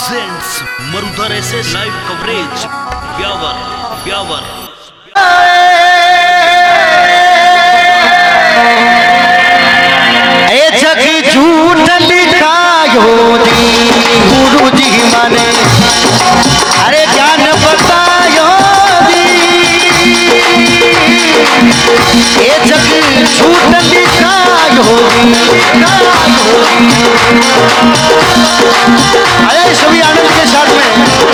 presents Marudhar SS live coverage. Vyawar, Vyawar. जग झूठ लिखायो दी गुरु जी माने अरे ज्ञान बतायो दी ये जग झूठ लिखायो दी अरे सभी आनंद के साथ में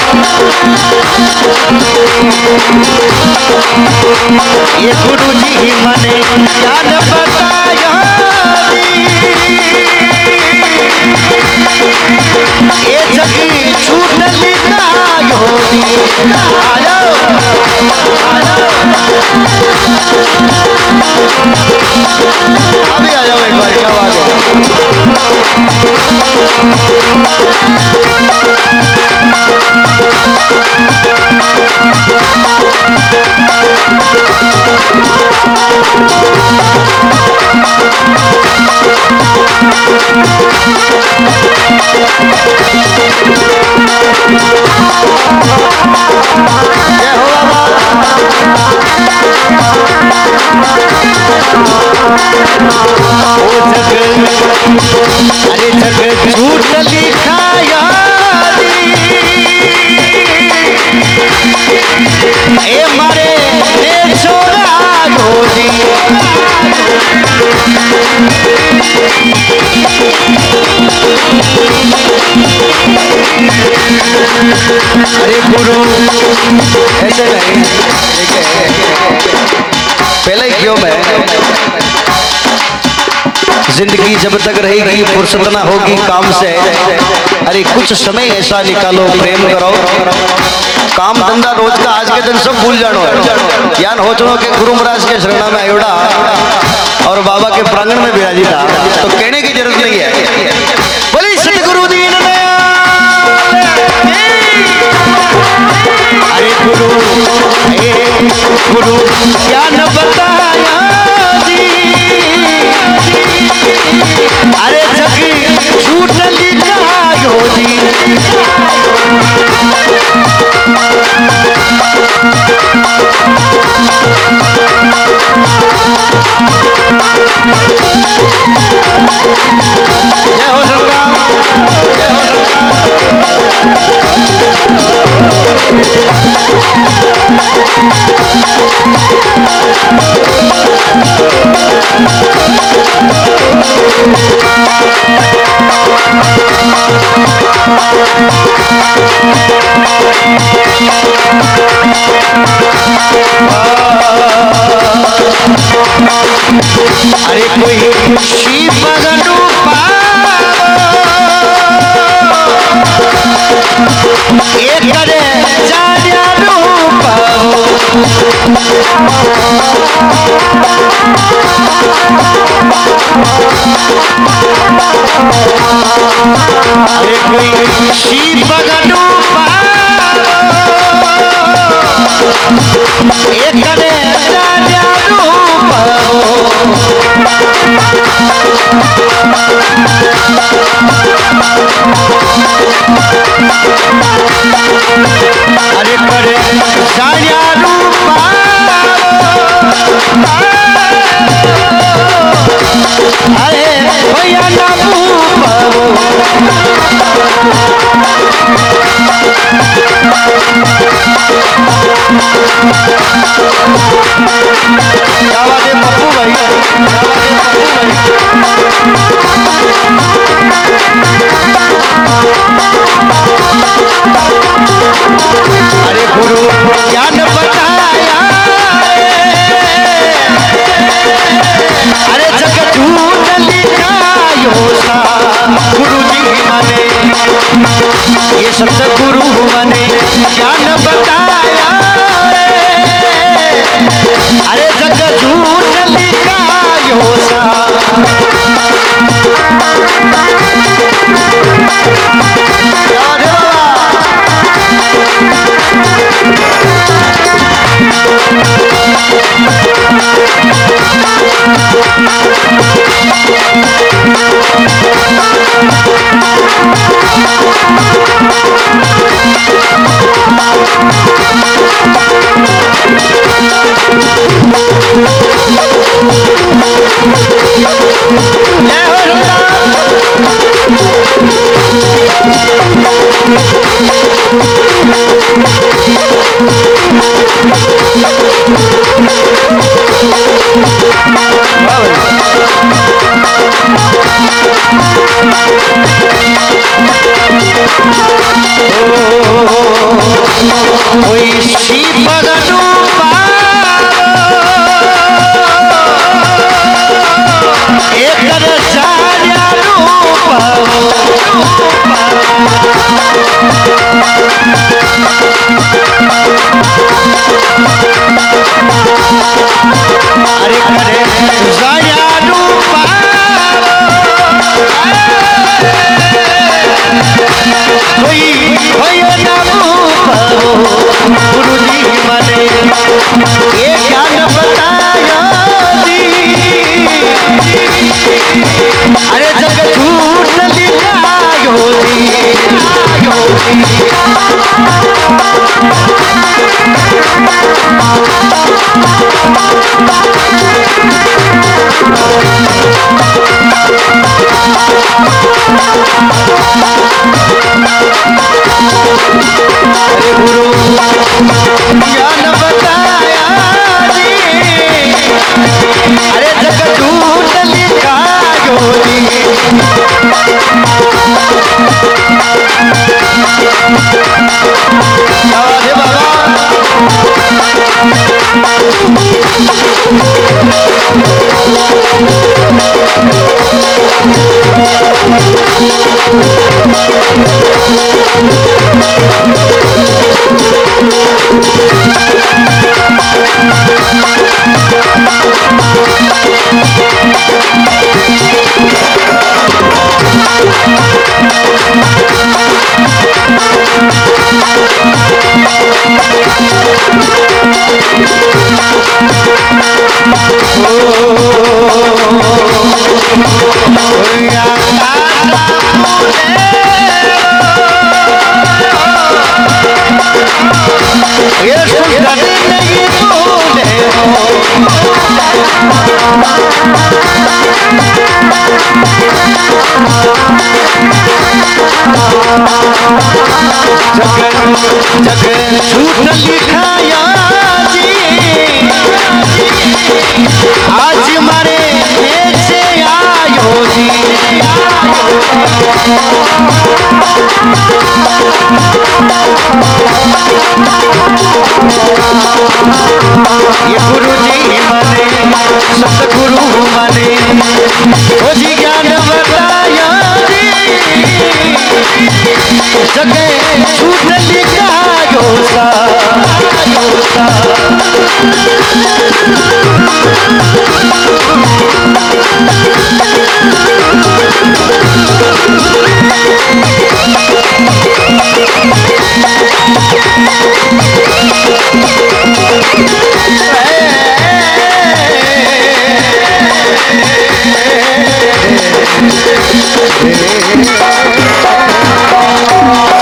ये गुरु जी माने ज्ञान बतायो ये जगी छूट लिखायो अभी आ जाओ एक बार क्या बात अरे जग झूठ लिखाया ए मारे छोड़ा गोदी अरे गुरु ऐसे नहीं पहले ही क्यों मैं जिंदगी जब तक रहेगी फुर्सत ना होगी काम से अरे कुछ समय ऐसा निकालो प्रेम करो काम धंधा रोज का आज के दिन सब भूल जानो है ज्ञान हो चुनो के गुरु महाराज के शरणा में आयोड़ा और बाबा के प्रांगण में विराजी था तो कहने की जरूरत नहीं है बोली सतगुरु दीन अरे गुरु ज्ञान बताया अरे जग झूठ लिखायो दी जय हो संग्राम जय हो अरे कोई शिव भगनु एक करे जानिया रूप अरे कोई शिव भगनु एक करे जानिया रूप अरे करे साया रूपा अरे भैया ना क्या बात है पप्पू भाई अरे गुरु ज्ञान बताया अरे जग झूठ लिखायो सा गुरु जी माने ये शब्द गुरु माने ज्ञान बताया अरे जग झूठ लिखायो सा जय हो कोई शिव एक अरे करे जायारू कोई गुरु जी मने ये ज्ञान बताया अरे जग झूठ लिखायो अरे गुरु ज्ञान बताया अरे जग झूठ लिखायो अरे बाबा जग झूठ लिखाया आज मारे से आयो जी ये गुरु जी मने सतगुरु मने ओ जी ज्ञान बताया जगे झूठ लिखायो सा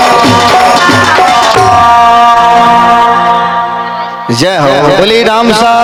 जय हो बोली राम सा